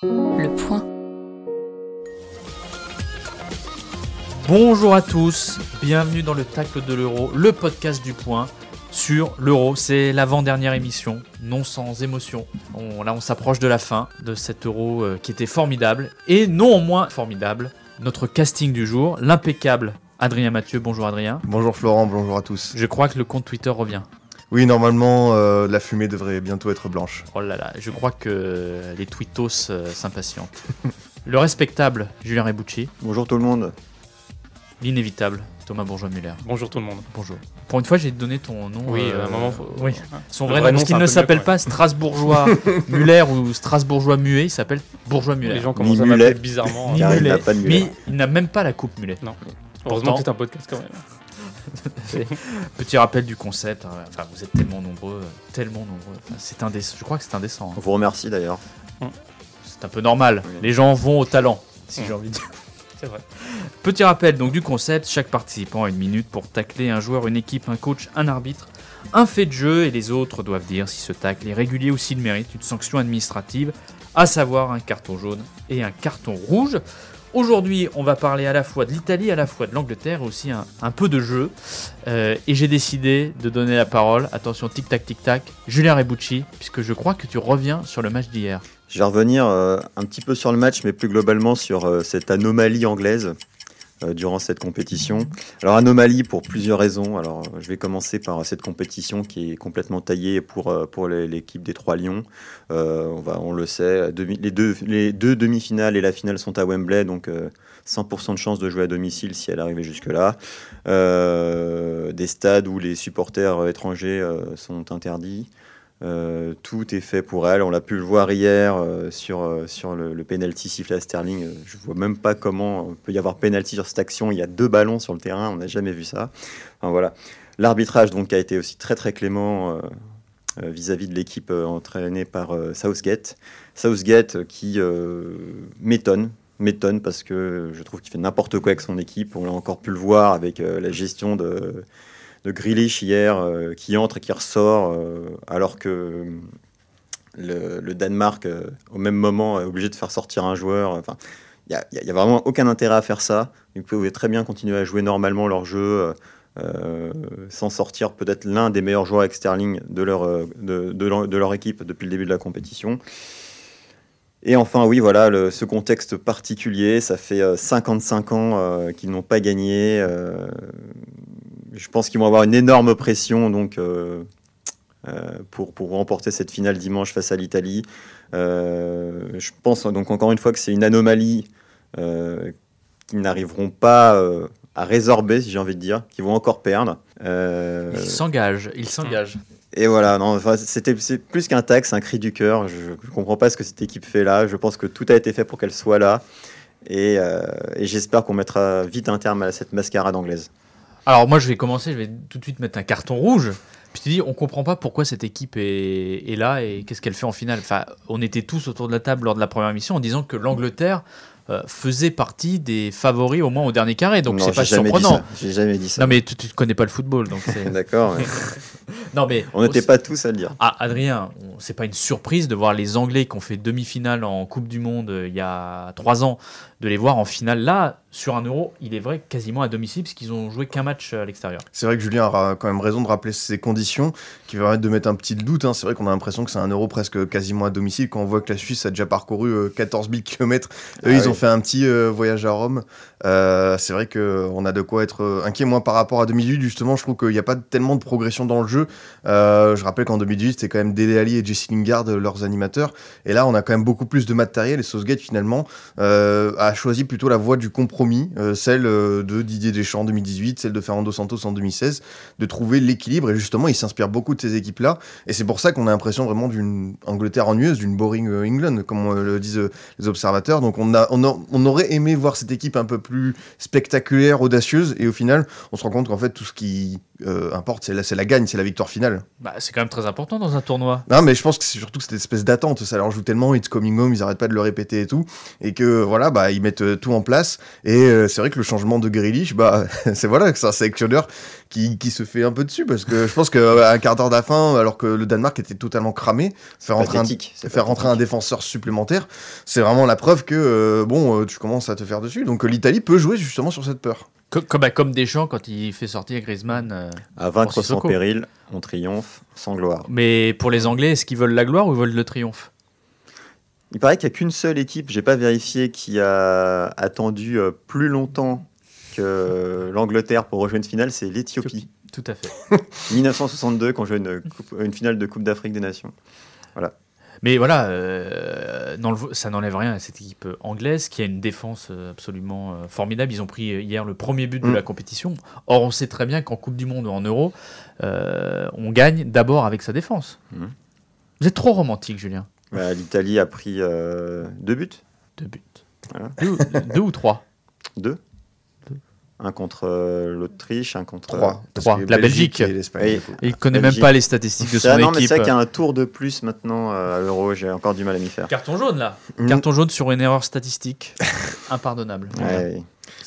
Le point. Bonjour à tous, bienvenue dans le Tacle de l'Euro, le podcast du point sur l'Euro. C'est l'avant-dernière émission, non sans émotion. On s'approche de la fin de cet Euro qui était formidable et non moins formidable. Notre casting du jour, l'impeccable Adrien Mathieu. Bonjour Adrien. Bonjour Florent, bonjour à tous. Je crois que le compte Twitter revient. Oui, normalement, la fumée devrait bientôt être blanche. Oh là là, je crois que les tweetos s'impatientent. Le respectable Julien Rebucci. Bonjour tout le monde. L'inévitable Thomas Bourgeois-Muller. Bonjour tout le monde. Bonjour. Pour une fois, j'ai donné ton nom. Oui, à un moment, faut... Oui. Son Le vrai vrai nom, nom, parce qu'il c'est ne un peu s'appelle mieux, pas Strasbourgeois Muller ou Strasbourgeois Muet, il s'appelle Bourgeois Muller. Les gens commencent à Mulet. m'appeler bizarrement. Ni Car il Mulet. n'a pas de Muller. Mais il n'a même pas la coupe Mulet. Non. Pourtant- Heureusement que c'est un podcast quand même. Petit rappel du concept. Enfin, vous êtes tellement nombreux. Enfin, c'est indécent. Je crois que c'est indécent. On vous remercie d'ailleurs. C'est un peu normal. Oui. Les gens vont au talent, si j'ai envie de dire. C'est vrai. Petit rappel donc du concept, chaque participant a une minute pour tacler un joueur, une équipe, un coach, un arbitre, un fait de jeu et les autres doivent dire si ce tacle est régulier ou s'il mérite une sanction administrative, à savoir un carton jaune et un carton rouge. Aujourd'hui, on va parler à la fois de l'Italie, à la fois de l'Angleterre et aussi un peu de jeu. Et j'ai décidé de donner la parole, attention tic-tac, Julien Rebucci, puisque je crois que tu reviens sur le match d'hier. Je vais revenir un petit peu sur le match, mais plus globalement sur cette anomalie anglaise durant cette compétition. Alors anomalie pour plusieurs raisons. Alors je vais commencer par cette compétition qui est complètement taillée pour l'équipe des Trois Lions. On le sait, les deux demi-finales et la finale sont à Wembley, donc 100% de chance de jouer à domicile si elle arrivait jusque-là. Des stades où les supporters étrangers sont interdits. Tout est fait pour elle. On l'a pu le voir hier sur le penalty sifflé à Sterling. Je vois même pas comment il peut y avoir penalty sur cette action. Il y a 2 ballons sur le terrain, on n'a jamais vu ça. Enfin, voilà. L'arbitrage donc a été aussi très très clément vis-à-vis de l'équipe entraînée par Southgate. Southgate qui m'étonne parce que je trouve qu'il fait n'importe quoi avec son équipe. On l'a encore pu le voir avec la gestion de Grealish hier, qui entre et qui ressort, alors que le Danemark, au même moment, est obligé de faire sortir un joueur. Enfin, il n'y a vraiment aucun intérêt à faire ça. Ils pouvaient très bien continuer à jouer normalement leur jeu, sans sortir peut-être l'un des meilleurs joueurs avec Sterling de leur équipe depuis le début de la compétition. Et enfin, oui, voilà, ce contexte particulier, ça fait 55 ans qu'ils n'ont pas gagné. Je pense qu'ils vont avoir une énorme pression donc, pour remporter cette finale dimanche face à l'Italie. Je pense donc encore une fois que c'est une anomalie qu'ils n'arriveront pas à résorber, si j'ai envie de dire, qu'ils vont encore perdre. Il s'engage. Et voilà, non, enfin, c'est plus qu'un tac, c'est un cri du cœur. Je ne comprends pas ce que cette équipe fait là. Je pense que tout a été fait pour qu'elle soit là. Et j'espère qu'on mettra vite un terme à cette mascarade anglaise. Alors moi je vais tout de suite mettre un carton rouge. Puis tu dis, on comprend pas pourquoi cette équipe est là et qu'est-ce qu'elle fait en finale. Enfin, on était tous autour de la table lors de la première émission en disant que l'Angleterre faisait partie des favoris au moins au dernier carré. Donc non, c'est pas j'ai jamais surprenant. dit ça. J'ai jamais dit ça. Non mais tu connais pas le football, donc c'est... D'accord. Ouais. Non mais On n'était pas tous à le dire. Ah, Adrien, c'est pas une surprise de voir les Anglais qui ont fait demi-finale en Coupe du Monde il y a 3 ans, de les voir en finale là, sur un Euro, il est vrai, quasiment à domicile, parce qu'ils ont joué qu'un match à l'extérieur. C'est vrai que Julien a quand même raison de rappeler ces conditions qui permettent de mettre un petit doute. C'est vrai qu'on a l'impression que c'est un Euro presque quasiment à domicile quand on voit que la Suisse a déjà parcouru 14 000 km. Ils ont fait un petit voyage à Rome. C'est vrai qu'on a de quoi être inquiet. Moi, par rapport à 2018, justement, je trouve qu'il n'y a pas tellement de progression dans le jeu. Je rappelle qu'en 2018, c'était quand même Dele Alli et Jesse Lingard, leurs animateurs. Et là, on a quand même beaucoup plus de matériel. Et Southgate, finalement, a choisi plutôt la voie du compromis, celle de Didier Deschamps en 2018, celle de Fernando Santos en 2016, de trouver l'équilibre. Et justement, il s'inspire beaucoup de ces équipes-là. Et c'est pour ça qu'on a l'impression vraiment d'une Angleterre ennuyeuse, d'une boring England, comme le disent les observateurs. Donc on on aurait aimé voir cette équipe un peu plus spectaculaire, audacieuse, et au final, on se rend compte qu'en fait, tout ce qui importe, c'est la gagne, c'est la victoire finale. Bah, c'est quand même très important dans un tournoi. Non, mais je pense que c'est surtout cette espèce d'attente, ça leur joue tellement, It's coming home, ils arrêtent pas de le répéter et tout, et que voilà, bah, ils mettent tout en place, et c'est vrai que le changement de Grealish, bah, c'est un sélectionneur qui se fait un peu dessus, parce que je pense qu'à un quart d'heure de la fin, alors que le Danemark était totalement cramé, faire rentrer un défenseur supplémentaire, c'est vraiment la preuve que tu commences à te faire dessus. Donc l'Italie peut jouer justement sur cette peur. Comme Deschamps quand il fait sortir Griezmann. À vaincre sans péril, on triomphe sans gloire. Mais pour les Anglais, est-ce qu'ils veulent la gloire ou ils veulent le triomphe ? Il paraît qu'il n'y a qu'une seule équipe, j'ai pas vérifié, qui a attendu plus longtemps que l'Angleterre pour rejoindre une finale, c'est l'Éthiopie. Tout à fait. 1962, quand on jouait une finale de Coupe d'Afrique des Nations. Voilà. Mais voilà, ça n'enlève rien à cette équipe anglaise qui a une défense absolument formidable. Ils ont pris hier le premier but de la compétition. Or, on sait très bien qu'en Coupe du Monde ou en Euro, on gagne d'abord avec sa défense. Vous êtes trop romantique, Julien. L'Italie a pris 2 buts. 2 buts. Voilà. 2 ou 3 2. Un contre l'Autriche, un contre 3. La Belgique. Et l'Espagne. Il ne connaît même pas les statistiques de son Non, équipe. mais c'est vrai qu'il y a un tour de plus maintenant à l'Euro. J'ai encore du mal à m'y faire. Carton jaune, là. Carton jaune sur une erreur statistique. Impardonnable. Ouais.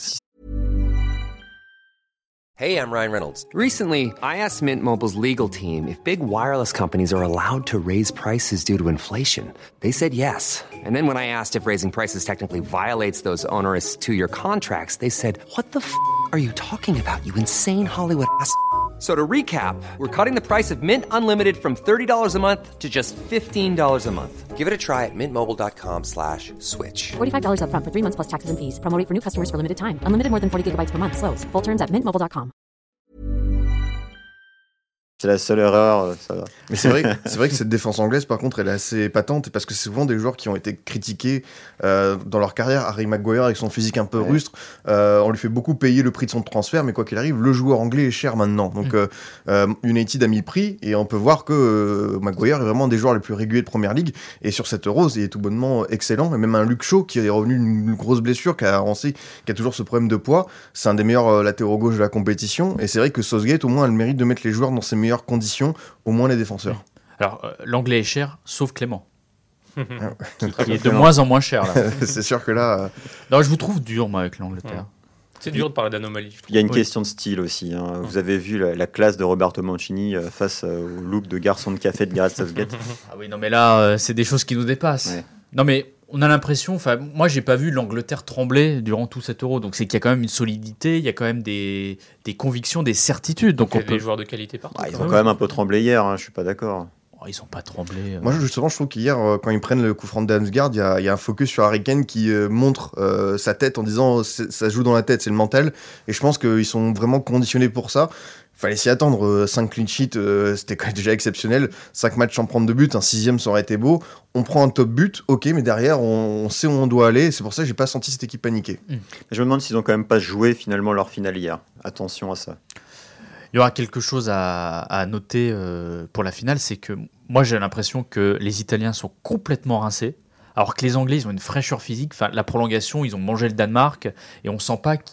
Hey, I'm Ryan Reynolds. Recently, I asked Mint Mobile's legal team if big wireless companies are allowed to raise prices due to inflation. They said yes. And then when I asked if raising prices technically violates those onerous 2-year contracts, they said, "What the f*** are you talking about, you insane Hollywood ass?" So to recap, we're cutting the price of Mint Unlimited from $30 a month to just $15 a month. Give it a try at mintmobile.com/switch. $45 up front for 3 months plus taxes and fees. Promo rate for new customers for limited time. Unlimited more than 40 gigabytes per month. Slows full terms at mintmobile.com. C'est la seule erreur, ça va. Mais c'est vrai que cette défense anglaise, par contre, elle est assez patente, parce que c'est souvent des joueurs qui ont été critiqués dans leur carrière. Harry Maguire, avec son physique un peu rustre, on lui fait beaucoup payer le prix de son transfert, mais quoi qu'il arrive, le joueur anglais est cher maintenant. Donc United a mis le prix, et on peut voir que Maguire est vraiment un des joueurs les plus réguliers de Première Ligue, et sur cette Euro, il est tout bonnement excellent. Et même un Luke Shaw, qui est revenu d'une grosse blessure, qui a toujours ce problème de poids, c'est un des meilleurs latéraux gauche de la compétition, et c'est vrai que Southgate, au moins, a le mérite de mettre les joueurs dans ses meilleures conditions, au moins les défenseurs. Alors, l'anglais est cher, sauf Clément. qui est de moins en moins cher, là. C'est sûr que là... Non, je vous trouve dur, moi, avec l'Angleterre. C'est dur de parler d'anomalie. Il y a une question de style aussi. Vous avez vu la classe de Roberto Mancini face au look de garçon de café de Gareth Southgate. Ah oui, non, mais là, c'est des choses qui nous dépassent. Ouais. Non, mais on a l'impression... Moi, j'ai pas vu l'Angleterre trembler durant tout cet Euro. Donc, c'est qu'il y a quand même une solidité, il y a quand même des convictions, des certitudes. Donc, il y a des joueurs de qualité partout. Ils ont quand même un peu tremblé hier, je suis pas d'accord. Ils n'ont pas tremblé. Moi, justement, je trouve qu'hier, quand ils prennent le coup franc de Damsgaard, il y a un focus sur Harry Kane qui montre sa tête en disant ça joue dans la tête, c'est le mental. Et je pense qu'ils sont vraiment conditionnés pour ça. Fallait s'y attendre. 5 clean sheets, c'était quand même déjà exceptionnel. 5 matchs sans prendre de but, un 6e, ça aurait été beau. On prend un top but, ok, mais derrière, on sait où on doit aller. C'est pour ça que j'ai pas senti cette équipe paniquer. Je me demande s'ils ont quand même pas joué finalement leur finale hier. Attention à ça. Il y aura quelque chose à noter pour la finale, c'est que moi j'ai l'impression que les Italiens sont complètement rincés, alors que les Anglais ils ont une fraîcheur physique. Enfin, la prolongation, ils ont mangé le Danemark et on sent pas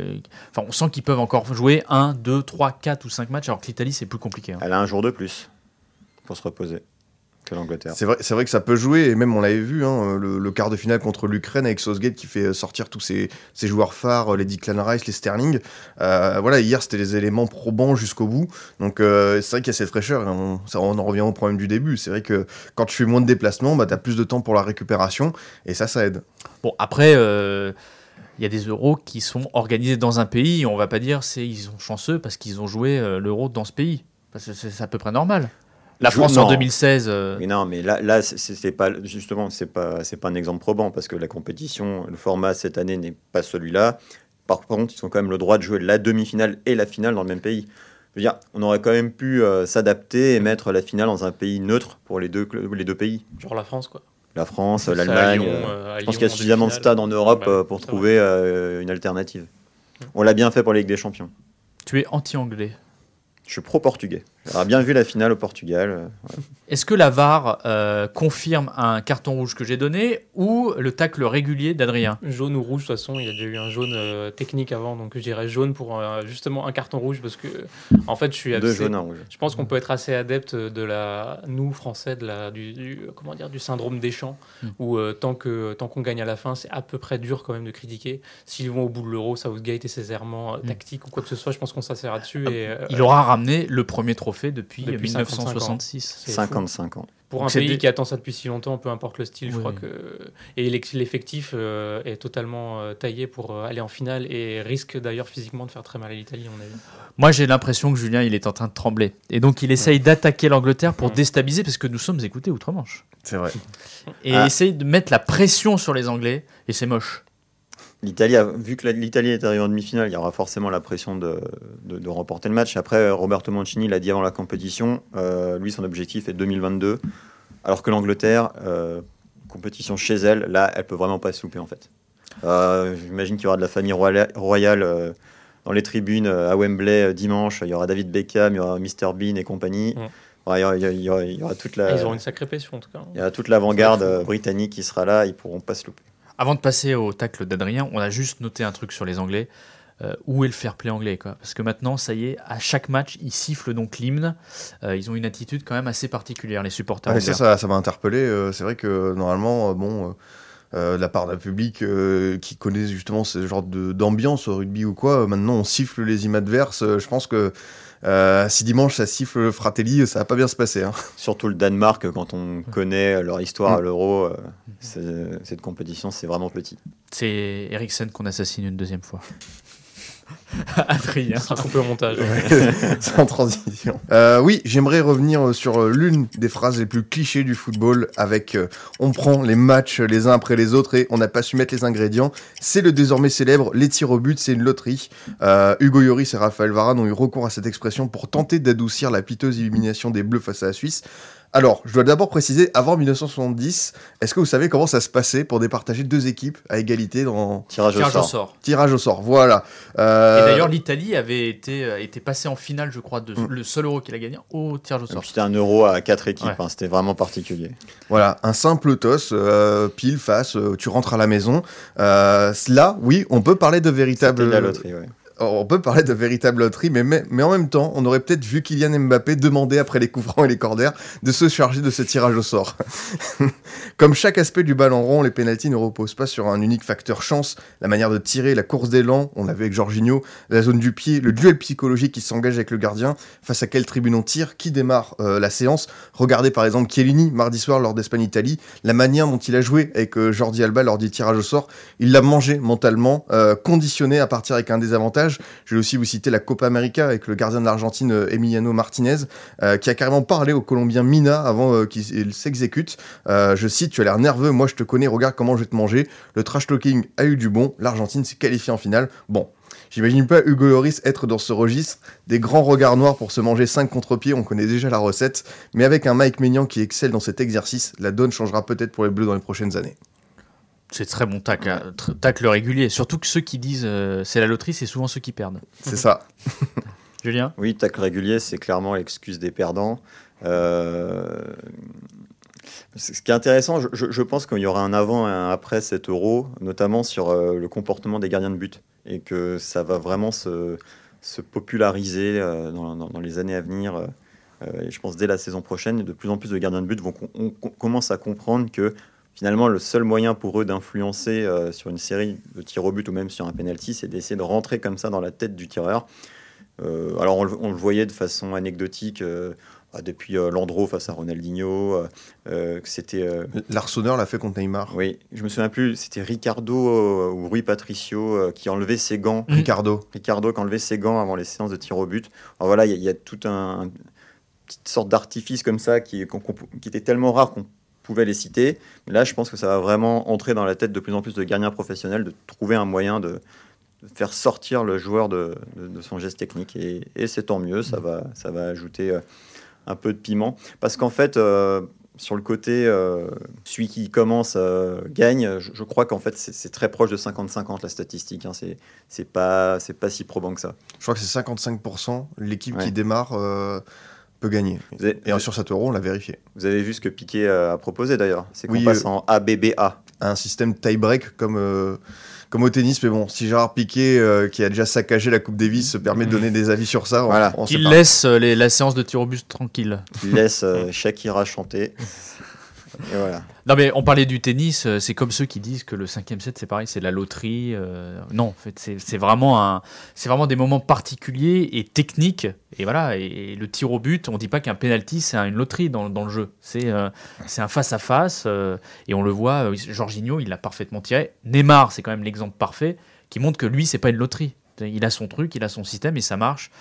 on sent qu'ils peuvent encore jouer 1, 2, 3, 4 ou 5 matchs, alors que l'Italie c'est plus compliqué. Elle a un jour de plus pour se reposer que l'Angleterre. C'est vrai que ça peut jouer, et même on l'avait vu, le quart de finale contre l'Ukraine avec Southgate qui fait sortir tous ses joueurs phares, les Declan Rice, les Sterling. Hier c'était les éléments probants jusqu'au bout, donc c'est vrai qu'il y a cette fraîcheur, on en revient au problème du début. C'est vrai que quand tu fais moins de déplacements, t'as plus de temps pour la récupération, et ça aide. Bon, après... Il y a des euros qui sont organisés dans un pays, et on va pas dire ils sont chanceux parce qu'ils ont joué l'euro dans ce pays. Parce que c'est à peu près normal. La France en 2016. Mais non, mais là c'est pas justement c'est pas un exemple probant, parce que la compétition, le format cette année n'est pas celui-là. Par contre, ils ont quand même le droit de jouer la demi-finale et la finale dans le même pays. Je veux dire, on aurait quand même pu s'adapter et mettre la finale dans un pays neutre pour les deux pays. Genre la France, quoi. La France, l'Allemagne. Je pense qu'il y a suffisamment de stades en Europe pour trouver une alternative. On l'a bien fait pour la Ligue des Champions. Tu es anti-anglais. Je suis pro-portugais. J'aurais bien vu la finale au Portugal. Est-ce que la VAR confirme un carton rouge que j'ai donné ou le tacle régulier d'Adrien? Jaune ou rouge, de toute façon, il y a déjà eu un jaune technique avant, donc je dirais jaune pour justement un carton rouge parce que en fait, je suis Deux assez. jaunes, un rouge. Je pense qu'on peut être assez adepte nous Français, comment dire, du syndrome des champs, où tant qu'on gagne à la fin, c'est à peu près dur quand même de critiquer. S'ils vont au bout de l'Euro, Southgate et ses errements tactiques ou quoi que ce soit, je pense qu'on s'assera dessus. Il aura ramené le premier trophée depuis 55 1966. C'est 55 ans. Pour un Donc c'est pays des- qui attend ça depuis si longtemps, peu importe le style, je Oui. crois que. Et l'effectif est totalement taillé pour aller en finale et risque d'ailleurs physiquement de faire très mal à l'Italie, on a vu. Moi, j'ai l'impression que Julien, il est en train de trembler. Et donc, il essaye d'attaquer l'Angleterre pour Ouais. déstabiliser, parce que nous sommes écoutés outre-Manche. C'est vrai. Et Ah. essaye de mettre la pression sur les Anglais, et c'est moche. Vu que l'Italie est arrivée en demi-finale, il y aura forcément la pression de remporter le match. Après, Roberto Mancini l'a dit avant la compétition, lui, son objectif est 2022, alors que l'Angleterre, compétition chez elle, là, elle peut vraiment pas se louper en fait. J'imagine qu'il y aura de la famille royale dans les tribunes à Wembley dimanche. Il y aura David Beckham, il y aura Mr Bean et compagnie. Ouais. Ouais, il y aura toute Et la, ils auront une sacrée pression en tout cas. il y aura toute l'avant-garde Ça va être fou. britannique qui sera là. Ils pourront pas se louper. Avant de passer au tacle d'Adrien, on a juste noté un truc sur les Anglais. Où est le fair play anglais, quoi? Parce que maintenant, ça y est, à chaque match, ils sifflent donc l'hymne. Ils ont une attitude quand même assez particulière, les supporters Ouais, anglais. ça m'a interpellé. C'est vrai que normalement, de la part d'un public qui connaît justement ce genre d'ambiance au rugby ou quoi, maintenant on siffle les hymnes adverses. Je pense que si dimanche ça siffle le Fratelli, ça va pas bien se passer. Hein. Surtout le Danemark, quand on connaît leur histoire à l'Euro, cette compétition, c'est vraiment petit. C'est Eriksen qu'on assassine une deuxième fois. Adrien. Ça sera coupé au montage. Sans transition. Oui, j'aimerais revenir sur l'une des phrases les plus clichés du football avec on prend les matchs les uns après les autres et on n'a pas su mettre les ingrédients. C'est le désormais célèbre les tirs au but, c'est une loterie. Hugo Lloris et Raphaël Varane ont eu recours à cette expression pour tenter d'adoucir la piteuse élimination des Bleus face à la Suisse. Alors, je dois d'abord préciser, avant 1970, est-ce que vous savez comment ça se passait pour départager deux équipes à égalité dans Tirage au sort. tirage au sort? Voilà. Et d'ailleurs, l'Italie avait été passée en finale, je crois, le seul Euro qu'il a gagné au tirage au Et sort. puis c'était un Euro à 4 équipes, Ouais. hein, c'était vraiment particulier. Voilà, un simple toss, pile, face, tu rentres à la maison. Là, oui, on peut parler de C'était véritable... de la loterie, ouais. On peut parler de véritable loterie, mais en même temps, on aurait peut-être vu Kylian Mbappé demander après les coups francs et les corners de se charger de ce tirage au sort. Comme chaque aspect du ballon rond, les pénaltys ne reposent pas sur un unique facteur chance. La manière de tirer, la course d'élan, on l'a vu avec Jorginho, la zone du pied, le duel psychologique qui s'engage avec le gardien, face à quelle tribune on tire, qui démarre la séance. Regardez par exemple Chiellini, mardi soir lors d'Espagne-Italie, la manière dont il a joué avec Jordi Alba lors du tirage au sort, il l'a mangé mentalement, conditionné à partir avec un désavantage. Je vais aussi vous citer la Copa América avec le gardien de l'Argentine Emiliano Martinez qui a carrément parlé au Colombien Mina avant qu'il s'exécute. Je cite, tu as l'air nerveux, moi je te connais, regarde comment je vais te manger. Le trash talking a eu du bon, l'Argentine s'est qualifiée en finale. Bon, j'imagine pas Hugo Lloris être dans ce registre, des grands regards noirs pour se manger 5 contre-pieds, on connaît déjà la recette, mais avec un Mike Maignan qui excelle dans cet exercice, la donne changera peut-être pour les Bleus dans les prochaines années. C'est très bon tacle régulier. Surtout que ceux qui disent c'est la loterie, c'est souvent ceux qui perdent. C'est ça. Julien? Oui, tacle régulier, c'est clairement l'excuse des perdants. Ce qui est intéressant, je pense qu'il y aura un avant et un après cet Euro, notamment sur le comportement des gardiens de but, et que ça va vraiment se populariser dans les années à venir. Et je pense dès la saison prochaine, de plus en plus de gardiens de but on commence à comprendre que finalement, le seul moyen pour eux d'influencer sur une série de tirs au but ou même sur un penalty, c'est d'essayer de rentrer comme ça dans la tête du tireur. Alors, on le voyait de façon anecdotique depuis Landreau face à Ronaldinho. C'était, L'Arseneur l'a fait contre Neymar. oui, je me souviens plus, c'était Ricardo ou Rui Patricio qui enlevait ses gants. Ricardo. Ricardo qui enlevait ses gants avant les séances de tir au but. Alors voilà, il y a tout un petite sorte d'artifice comme ça qui était tellement rare qu'on pouvait les citer. Mais là, je pense que ça va vraiment entrer dans la tête de plus en plus de gardiens professionnels de trouver un moyen de faire sortir le joueur de son geste technique. Et c'est tant mieux, ça va ajouter un peu de piment. Parce qu'en fait, sur le côté, celui qui commence gagne, je crois qu'en fait, c'est très proche de 50-50 la statistique. Hein. C'est pas si probant que ça. Je crois que c'est 55%. L'équipe Ouais. qui démarre peut gagner. Vous avez, Et sur cet euro, on l'a vérifié. vous avez vu ce que Piqué a proposé d'ailleurs. C'est qu'on Oui, passe en ABBA. Un système tie-break comme au tennis, mais bon, si Gérard Piqué, qui a déjà saccagé la Coupe Davis, se permet de donner des avis sur ça, Voilà. on sait Qu'il pas. laisse la séance de tir au but tranquille. Qui laisse Shakira chanter. Et voilà. Non mais on parlait du tennis, c'est comme ceux qui disent que le 5e set c'est pareil, c'est la loterie. Non, en fait c'est vraiment des moments particuliers et techniques. Et voilà, et le tir au but, on dit pas qu'un penalty c'est une loterie dans le jeu. C'est un face à face et on le voit. Jorginho il l'a parfaitement tiré. Neymar c'est quand même l'exemple parfait qui montre que lui c'est pas une loterie. Il a son truc, il a son système et ça marche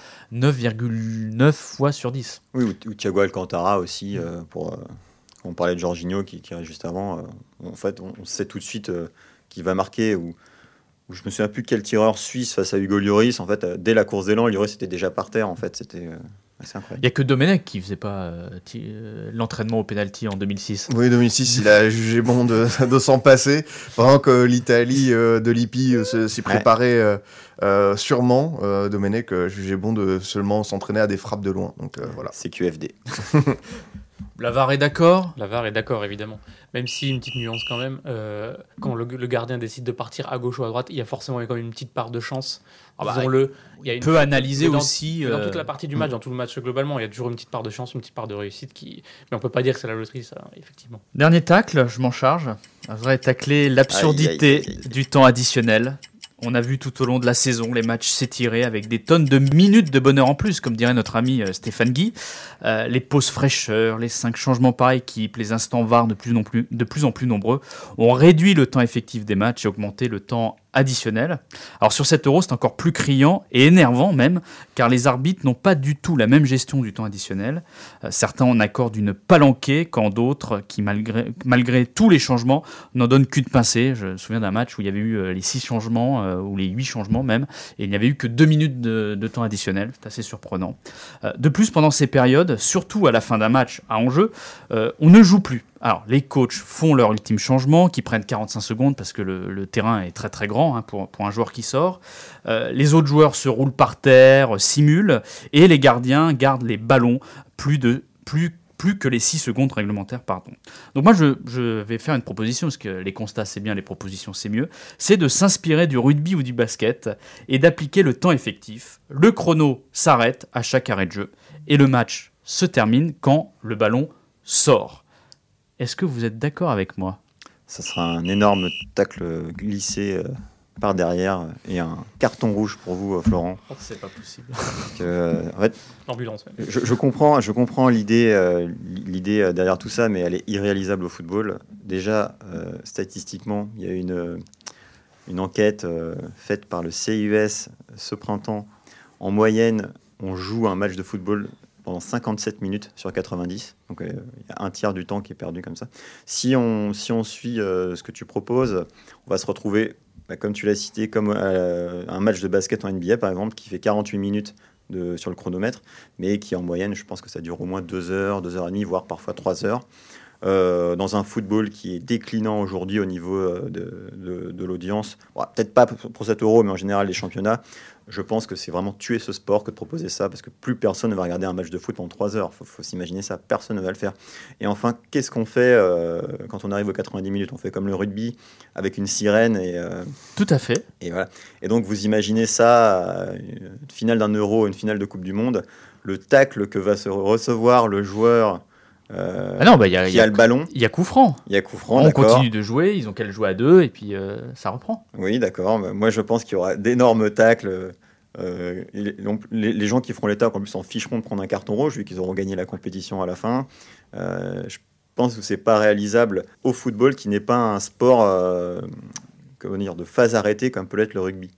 9,9 fois sur 10. Oui, ou Thiago Alcantara aussi, on parlait de Jorginho qui tirait juste avant. En fait, on sait tout de suite qu'il va marquer. Ou je me souviens plus quel tireur suisse face à Hugo Lloris. En fait, dès la course d'élan, Lloris était déjà par terre. En fait, c'était assez Il incroyable. n'y a que Domenech qui faisait pas l'entraînement au penalty en 2006. Oui, 2006, il a jugé bon de s'en passer. Pendant que l'Italie de Lippi s'y préparait sûrement, Domenech jugeait bon de seulement s'entraîner à des frappes de loin. Donc voilà. C'est QFD. La VAR est d'accord. La VAR est d'accord, évidemment. Même si, une petite nuance quand même, quand le gardien décide de partir à gauche ou à droite, il y a forcément quand même une petite part de chance. Disons-le. Il y a Il peut analyser mais dans- aussi. mais dans toute la partie du match, dans tout le match globalement, il y a toujours une petite part de chance, une petite part de réussite. Mais on peut pas dire que c'est la loterie, ça, effectivement. Dernier tacle, je m'en charge. Je voudrais tacler l'absurdité Aïe, aïe, aïe, aïe. du temps additionnel. On a vu tout au long de la saison les matchs s'étirer avec des tonnes de minutes de bonheur en plus, comme dirait notre ami Stéphane Guy. Les pauses fraîcheurs, les 5 changements par équipe, les instants VAR de plus en plus nombreux ont réduit le temps effectif des matchs et augmenté le temps additionnel. Alors sur cet euro, c'est encore plus criant et énervant même, car les arbitres n'ont pas du tout la même gestion du temps additionnel. Certains en accordent une palanquée, quand d'autres, qui malgré tous les changements, n'en donnent qu'une pincée. Je me souviens d'un match où il y avait eu les 6 changements, ou les 8 changements même, et il n'y avait eu que 2 minutes de temps additionnel. C'est assez surprenant. De plus, pendant ces périodes, surtout à la fin d'un match à enjeu, on ne joue plus. Alors, les coachs font leur ultime changement, qui prennent 45 secondes parce que le terrain est très très grand pour un joueur qui sort. Les autres joueurs se roulent par terre, simulent, et les gardiens gardent les ballons plus que les 6 secondes réglementaires. Donc moi, je vais faire une proposition, parce que les constats c'est bien, les propositions c'est mieux. C'est de s'inspirer du rugby ou du basket et d'appliquer le temps effectif. Le chrono s'arrête à chaque arrêt de jeu, et le match se termine quand le ballon sort. Est-ce que vous êtes d'accord avec moi ? Ça sera un énorme tacle glissé par derrière et un carton rouge pour vous, Florent. C'est pas possible. En fait, L'ambulance, même. je comprends l'idée derrière tout ça, mais elle est irréalisable au football. Déjà, statistiquement, il y a une enquête faite par le CIUS ce printemps. En moyenne, on joue un match de football pendant 57 minutes sur 90. Donc, il y a un tiers du temps qui est perdu comme ça. Si on suit ce que tu proposes, on va se retrouver, comme tu l'as cité, comme un match de basket en NBA, par exemple, qui fait 48 minutes sur le chronomètre, mais qui, en moyenne, je pense que ça dure au moins 2 heures, 2 heures et demie, voire parfois 3 heures. Dans un football qui est déclinant aujourd'hui au niveau de l'audience, bon, peut-être pas pour cet euro, mais en général les championnats, je pense que c'est vraiment tuer ce sport que de proposer ça, parce que plus personne ne va regarder un match de foot pendant 3 heures. Faut s'imaginer ça, personne ne va le faire. Et enfin, qu'est-ce qu'on fait quand on arrive aux 90 minutes ? On fait comme le rugby, avec une sirène Tout à fait. et voilà. Et donc vous imaginez ça, une finale d'un euro, une finale de Coupe du Monde, le tacle que va se recevoir le joueur Ah non, qui a le ballon. Il y a coup franc. Il y a coup franc, On d'accord. continue de jouer, ils ont qu'à le jouer à 2 et puis ça reprend. Oui, d'accord. Moi, je pense qu'il y aura d'énormes tacles. Les gens qui feront les tacles, en plus, s'en ficheront de prendre un carton rouge, vu qu'ils auront gagné la compétition à la fin. Je pense que c'est pas réalisable au football, qui n'est pas un sport de phase arrêtée, comme peut l'être le rugby.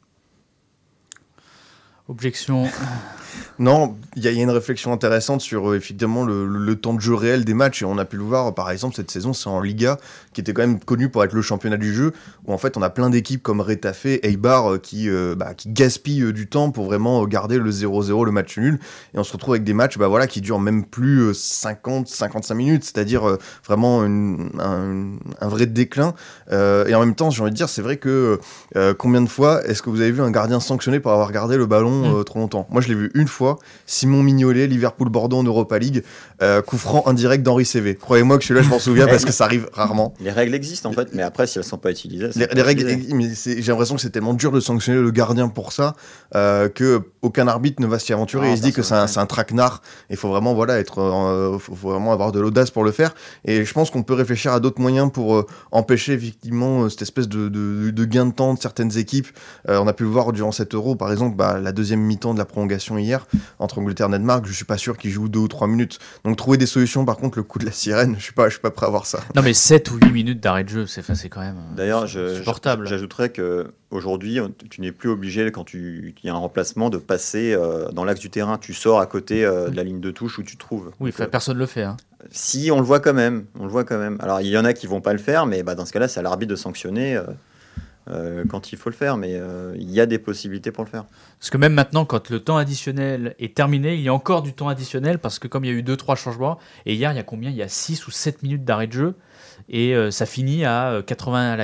Objection. Non, il y a une réflexion intéressante sur effectivement le temps de jeu réel des matchs, et on a pu le voir par exemple cette saison, c'est en Liga, qui était quand même connu pour être le championnat du jeu, où en fait on a plein d'équipes comme Retafe, Eibar qui gaspillent du temps pour vraiment garder le 0-0, le match nul, et on se retrouve avec des matchs qui durent même plus 50-55 minutes, c'est-à-dire vraiment un vrai déclin, et en même temps j'ai envie de dire, c'est vrai que combien de fois est-ce que vous avez vu un gardien sanctionné pour avoir gardé le ballon trop longtemps ? Moi je l'ai vu une fois Simon Mignolet, Liverpool-Bordeaux en Europa League, coup franc indirect d'Henri Cévé. Croyez-moi que celui-là, je m'en souviens parce que ça arrive rarement. Les règles existent en fait, mais après, si elles ne sont pas utilisées... Les règles, mais j'ai l'impression que c'est tellement dur de sanctionner le gardien pour ça qu'aucun arbitre ne va s'y aventurer. Il se dit que c'est un traquenard. Il faut vraiment, faut vraiment avoir de l'audace pour le faire. Et je pense qu'on peut réfléchir à d'autres moyens pour empêcher effectivement cette espèce de gain de temps de certaines équipes. On a pu le voir durant cet Euro, par exemple, la deuxième mi-temps de la prolongation hier entre Angleterre et Danemark. Je suis pas sûr qu'ils jouent 2 ou 3 minutes. Donc trouver des solutions. Par contre, le coup de la sirène, je suis pas prêt à voir ça. Non mais 7 ou 8 minutes d'arrêt de jeu, c'est quand même D'ailleurs, supportable. J'ajouterais que aujourd'hui, tu n'es plus obligé quand il y a un remplacement de passer dans l'axe du terrain. Tu sors à côté de la ligne de touche où tu te trouves. Oui, personne le fait. Hein. Si, on le voit quand même. Alors il y en a qui vont pas le faire, mais dans ce cas-là, c'est à l'arbitre de sanctionner. Quand il faut le faire, mais il y a des possibilités pour le faire. Parce que même maintenant, quand le temps additionnel est terminé, il y a encore du temps additionnel, parce que comme il y a eu 2-3 changements, et hier, il y a combien ? Il y a 6 ou 7 minutes d'arrêt de jeu, et ça finit à la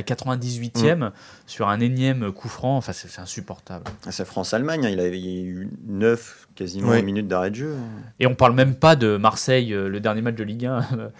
98e sur un énième coup franc. Enfin, c'est insupportable. C'est France-Allemagne, il y a eu 9 quasiment minutes d'arrêt de jeu. Et on parle même pas de Marseille, le dernier match de Ligue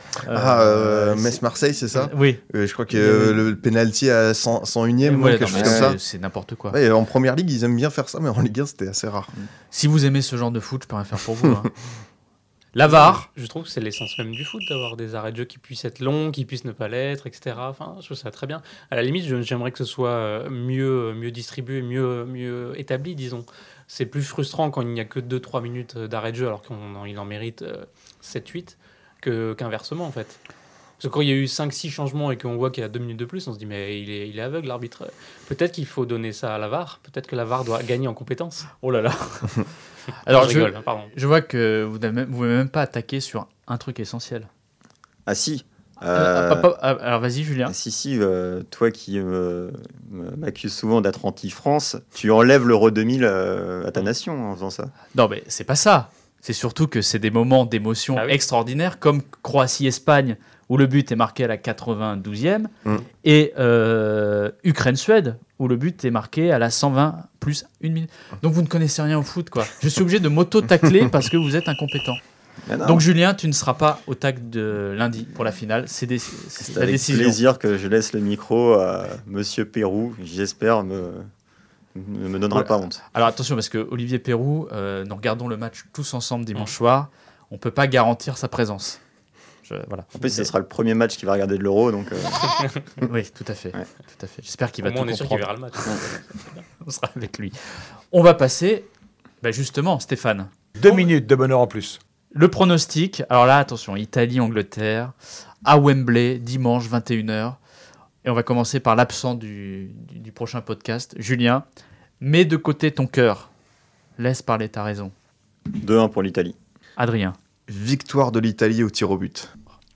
1. Metz-Marseille, c'est ça ? Oui. Je crois que le penalty à 101e, quelque chose comme ça. C'est n'importe quoi. Ouais, en première ligue, ils aiment bien faire ça, mais en Ligue 1, c'était assez rare. Si vous aimez ce genre de foot, je peux rien faire pour vous. Hein. La VAR. Je trouve que c'est l'essence même du foot, d'avoir des arrêts de jeu qui puissent être longs, qui puissent ne pas l'être, etc. Enfin, je trouve ça très bien. À la limite, j'aimerais que ce soit mieux distribué, mieux établi, disons. C'est plus frustrant quand il n'y a que 2-3 minutes d'arrêt de jeu, alors qu'il en mérite 7-8, qu'inversement, en fait. Parce que quand il y a eu 5-6 changements et qu'on voit qu'il y a 2 minutes de plus, on se dit mais il est aveugle, l'arbitre. Peut-être qu'il faut donner ça à la VAR. Peut-être que la VAR doit gagner en compétences. Oh là là. Alors je rigole, pardon. Je vois que vous ne pouvez même pas attaquer sur un truc essentiel. Ah si. Alors vas-y Julien. Si, toi qui m'accuses souvent d'être anti-France, tu enlèves l'Euro 2000 à ta nation en faisant ça. Non mais c'est pas ça. C'est surtout que c'est des moments d'émotion extraordinaires, comme Croatie-Espagne, où le but est marqué à la 92e, et Ukraine-Suède, où le but est marqué à la 120 plus 1 minute. Donc vous ne connaissez rien au foot, quoi. Je suis obligé de m'auto-tacler parce que vous êtes incompétent. Donc Julien, tu ne seras pas au tac de lundi pour la finale. C'est ta avec décision. Plaisir que je laisse le micro à Monsieur Pérou. J'espère ne me donnera pas honte. Alors attention, parce que Olivier Pérou, nous regardons le match tous ensemble dimanche soir. On ne peut pas garantir sa présence. Voilà. En plus, ce sera le premier match qu'il va regarder de l'Euro, donc. Oui, tout à fait. Ouais. Tout à fait. J'espère qu'il va tout comprendre. On est sûr qu'il verra le match. On sera avec lui. On va passer, justement, Stéphane. 2 minutes de bonheur en plus. Le pronostic. Alors là, attention, Italie-Angleterre à Wembley dimanche 21h. Et on va commencer par l'absent du prochain podcast. Julien, mets de côté ton cœur. Laisse parler ta raison. 2-1 pour l'Italie. Adrien. Victoire de l'Italie au tir au but.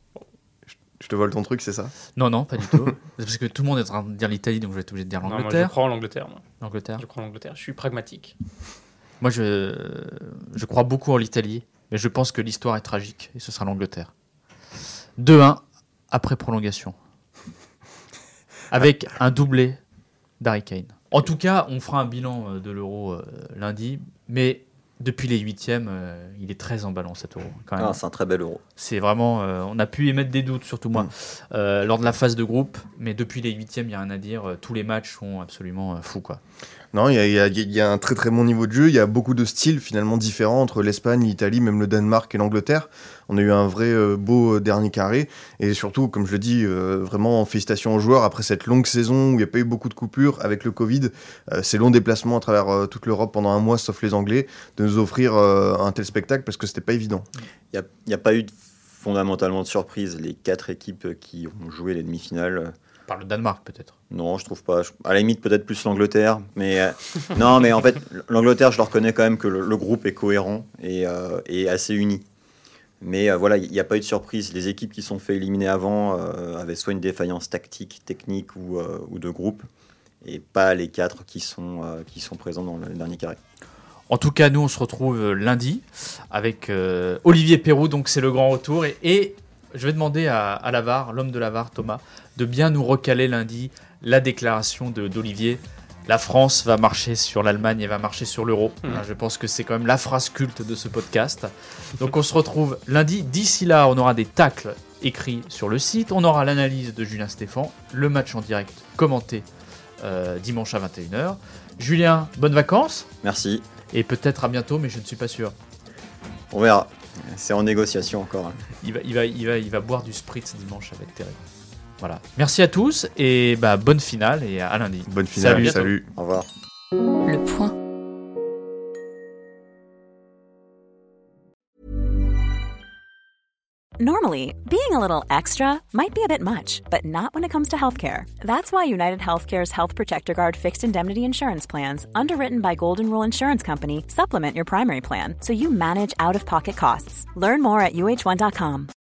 Je te vole ton truc, c'est ça ? Non, pas du tout. C'est parce que tout le monde est en train de dire l'Italie, donc je vais être obligé de dire l'Angleterre. Non, moi, je crois en l'Angleterre. L'Angleterre. Je crois en l'Angleterre. Je suis pragmatique. Moi, je crois beaucoup en l'Italie, mais je pense que l'histoire est tragique, et ce sera l'Angleterre. 2-1 après prolongation. Avec un doublé d'Harry Kane. En tout cas, on fera un bilan de l'Euro lundi, mais depuis les 8e, il est très emballant cet Euro. Quand même. C'est un très bel Euro. C'est vraiment, on a pu émettre des doutes, surtout moi, lors de la phase de groupe, mais depuis les 8e, il n'y a rien à dire. Tous les matchs sont absolument fous, quoi. Non, il y a un très très bon niveau de jeu. Il y a beaucoup de styles finalement différents entre l'Espagne, l'Italie, même le Danemark et l'Angleterre. On a eu un vrai beau dernier carré. Et surtout, comme je le dis, vraiment félicitations aux joueurs. Après cette longue saison où il n'y a pas eu beaucoup de coupures avec le Covid, ces longs déplacements à travers toute l'Europe pendant un mois, sauf les Anglais, de nous offrir un tel spectacle parce que c'était pas évident. Il n'y a pas eu fondamentalement de surprise. Les 4 équipes qui ont joué les demi-finales. Par le Danemark, peut-être. Non, je trouve pas. À la limite, peut-être plus l'Angleterre. Mais non, mais en fait, l'Angleterre, je leur reconnais quand même que le groupe est cohérent et assez uni. Mais voilà, il n'y a pas eu de surprise. Les équipes qui sont fait éliminer avant avaient soit une défaillance tactique, technique ou de groupe, et pas les 4 qui sont présents dans le dernier carré. En tout cas, nous, on se retrouve lundi avec Olivier Pérou. Donc, c'est le grand retour. Et je vais demander à la VAR, l'homme de la VAR, Thomas, de bien nous recaler lundi la déclaration d'Olivier. La France va marcher sur l'Allemagne et va marcher sur l'euro. Je pense que c'est quand même la phrase culte de ce podcast. Donc on se retrouve lundi. D'ici là, on aura des tacles écrits sur le site. On aura l'analyse de Julien Stéphan, le match en direct commenté dimanche à 21h. Julien, bonnes vacances. Merci. Et peut-être à bientôt, mais je ne suis pas sûr. On verra. C'est en négociation encore. Hein. Il va boire du spritz dimanche avec Terry. Voilà. Merci à tous et bonne finale et à lundi. Bonne finale, salut. Au revoir. Le point. Normally, being a little extra might be a bit much, but not when it comes to healthcare. That's why United Healthcare's Health Protector Guard fixed indemnity insurance plans, underwritten by Golden Rule Insurance Company, supplement your primary plan so you manage out-of-pocket costs. Learn more at uh1.com.